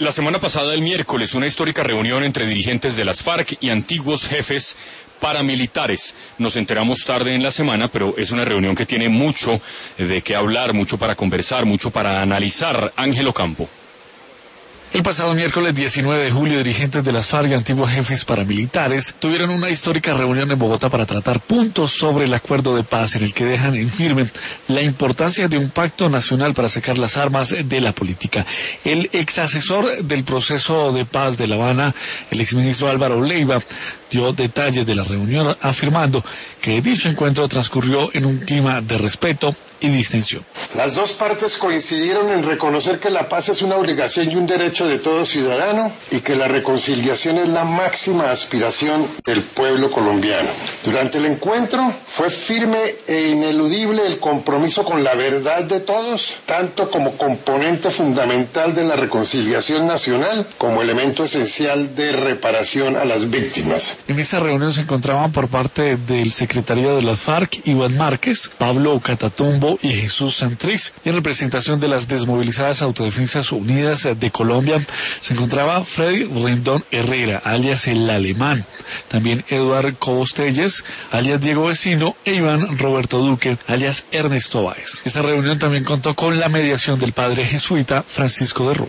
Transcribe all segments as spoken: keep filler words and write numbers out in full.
La semana pasada, el miércoles, una histórica reunión entre dirigentes de las FARC y antiguos jefes paramilitares. Nos enteramos tarde en la semana, pero es una reunión que tiene mucho de qué hablar, mucho para conversar, mucho para analizar. Ángel Ocampo. El pasado miércoles diecinueve de julio, dirigentes de las FARC y antiguos jefes paramilitares tuvieron una histórica reunión en Bogotá para tratar puntos sobre el acuerdo de paz en el que dejan en firme la importancia de un pacto nacional para sacar las armas de la política. El ex asesor del proceso de paz de La Habana, el exministro Álvaro Leiva, dio detalles de la reunión afirmando que dicho encuentro transcurrió en un clima de respeto y distensión. Las dos partes coincidieron en reconocer que la paz es una obligación y un derecho de todo ciudadano y que la reconciliación es la máxima aspiración del pueblo colombiano. Durante el encuentro fue firme e ineludible el compromiso con la verdad de todos, tanto como componente fundamental de la reconciliación nacional como elemento esencial de reparación a las víctimas. En esa reunión se encontraban por parte del secretario de las FARC, Iván Márquez, Pablo Catatumbo y Jesús Santriz. Y en representación de las desmovilizadas Autodefensas Unidas de Colombia se encontraba Freddy Rendón Herrera, alias el Alemán. También Eduardo Cobos Telles, alias Diego Vecino, e Iván Roberto Duque, alias Ernesto Báez. Esta reunión también contó con la mediación del padre jesuita Francisco de Rú.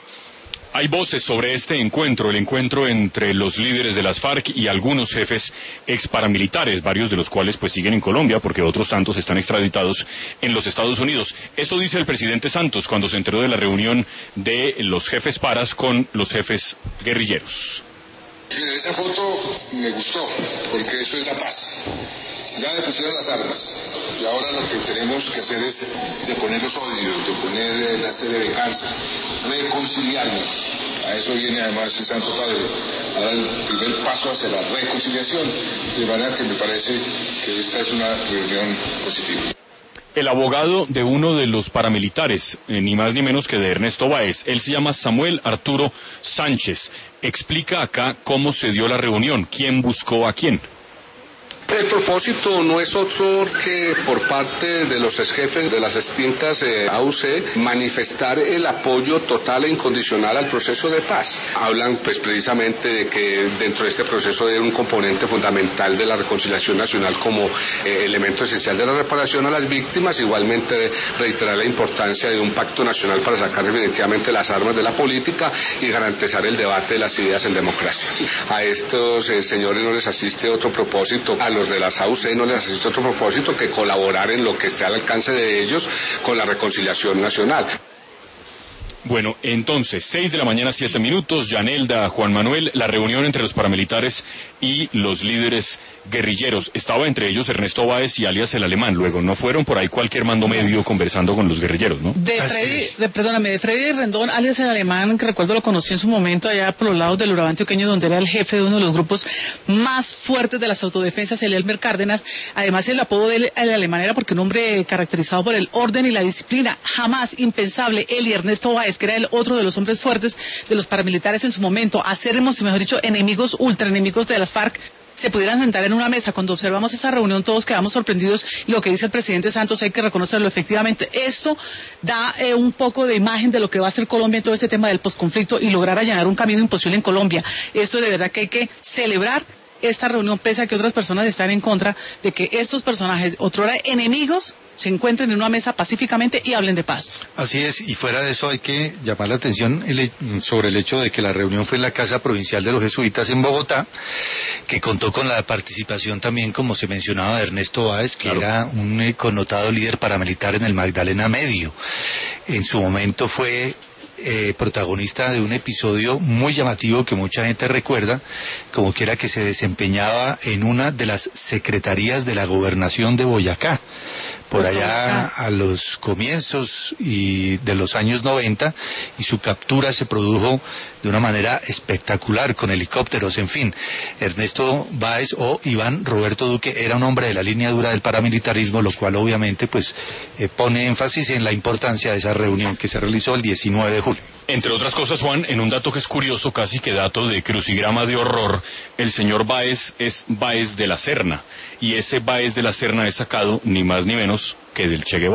Hay voces sobre este encuentro, el encuentro entre los líderes de las FARC y algunos jefes ex paramilitares, varios de los cuales pues siguen en Colombia porque otros tantos están extraditados en los Estados Unidos. Esto dice el presidente Santos cuando se enteró de la reunión de los jefes paras con los jefes guerrilleros. Mire, esa foto me gustó porque eso es la paz. Ya depusieron las armas y ahora lo que tenemos que hacer es deponer los odios, deponer la sed de venganza, reconciliarnos. A eso viene además el Santo Padre, a dar el primer paso hacia la reconciliación, de manera que me parece que esta es una reunión positiva. El abogado de uno de los paramilitares, eh, ni más ni menos que de Ernesto Báez, él se llama Samuel Arturo Sánchez, explica acá cómo se dio la reunión, quién buscó a quién. El propósito no es otro que por parte de los exjefes de las extintas eh, A U C manifestar el apoyo total e incondicional al proceso de paz. Hablan pues precisamente de que dentro de este proceso hay un componente fundamental de la reconciliación nacional como eh, elemento esencial de la reparación a las víctimas, igualmente reiterar la importancia de un pacto nacional para sacar definitivamente las armas de la política y garantizar el debate de las ideas en democracia. A estos eh, señores no les asiste otro propósito, a los de las A U C no les asiste otro propósito que colaborar en lo que esté al alcance de ellos con la reconciliación nacional. Bueno, entonces, seis de la mañana, siete minutos, Yanelda, Juan Manuel, la reunión entre los paramilitares y los líderes guerrilleros. Estaba entre ellos Ernesto Báez y alias el Alemán. Luego, no fueron por ahí cualquier mando medio conversando con los guerrilleros, ¿no? De Freddy, de, perdóname, de Freddy Rendón, alias el Alemán, que recuerdo lo conocí en su momento allá por los lados del Urabá antioqueño, donde era el jefe de uno de los grupos más fuertes de las autodefensas, el Elmer Cárdenas. Además, el apodo del el Alemán era porque un hombre caracterizado por el orden y la disciplina. Jamás, impensable, él y Ernesto Báez, que era el otro de los hombres fuertes de los paramilitares en su momento, acérrimos y mejor dicho, enemigos, ultra enemigos de las FARC, se pudieran sentar en una mesa. Cuando observamos esa reunión todos quedamos sorprendidos y lo que dice el presidente Santos hay que reconocerlo. Efectivamente, esto da eh, un poco de imagen de lo que va a hacer Colombia en todo este tema del posconflicto y lograr allanar un camino imposible en Colombia. Esto de verdad que hay que celebrar esta reunión, pese a que otras personas están en contra de que estos personajes, otrora enemigos, se encuentren en una mesa pacíficamente y hablen de paz. Así es, y fuera de eso hay que llamar la atención el, sobre el hecho de que la reunión fue en la Casa Provincial de los Jesuitas en Bogotá, que contó con la participación también, como se mencionaba, de Ernesto Báez, que claro, era un eh, connotado líder paramilitar en el Magdalena Medio. En su momento fue Eh, protagonista de un episodio muy llamativo que mucha gente recuerda, como que era que se desempeñaba en una de las secretarías de la gobernación de Boyacá, por allá a los comienzos y de los años noventa, y su captura se produjo de una manera espectacular con helicópteros, en fin. Ernesto Báez o Iván Roberto Duque era un hombre de la línea dura del paramilitarismo, lo cual obviamente pues eh, pone énfasis en la importancia de esa reunión que se realizó el diecinueve de julio. Entre otras cosas, Juan, en un dato que es curioso, casi que dato de crucigrama de horror, el señor Báez es Báez de la Serna, y ese Báez de la Serna es sacado ni más ni menos que del Che Guevara.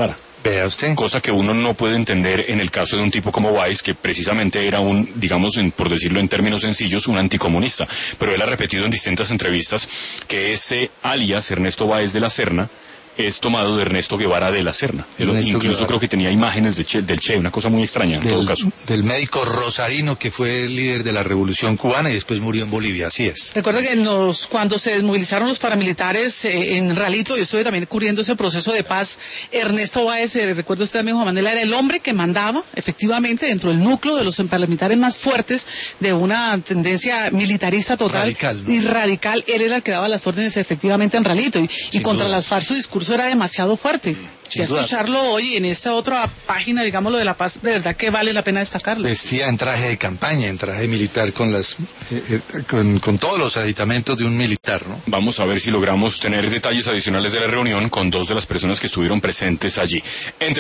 Vea usted. Cosa que uno no puede entender en el caso de un tipo como Báez, que precisamente era un, digamos, en, por decirlo en términos sencillos, un anticomunista. Pero él ha repetido en distintas entrevistas que ese alias Ernesto Báez de la Serna es tomado de Ernesto Guevara de la Serna. Él, incluso Guevara. Creo que tenía imágenes de che, del Che, una cosa muy extraña en del, todo caso. Del médico rosarino que fue el líder de la Revolución Cubana y después murió en Bolivia, así es. Recuerda que en los, cuando se desmovilizaron los paramilitares eh, en Ralito, yo estuve también cubriendo ese proceso de paz, Ernesto Báez, eh, recuerda usted también, Juan Manuel, era el hombre que mandaba efectivamente dentro del núcleo de los paramilitares más fuertes de una tendencia militarista total radical, ¿no? y radical. Él era el que daba las órdenes efectivamente en Ralito y, y contra duda. Las FARC su discurso era demasiado fuerte. Ya escucharlo hoy en esta otra página, digámoslo, de la paz, de verdad que vale la pena destacarlo. Vestía en traje de campaña, en traje militar, con las eh, eh, con, con todos los aditamentos de un militar, ¿no? Vamos a ver si logramos tener detalles adicionales de la reunión con dos de las personas que estuvieron presentes allí. Entre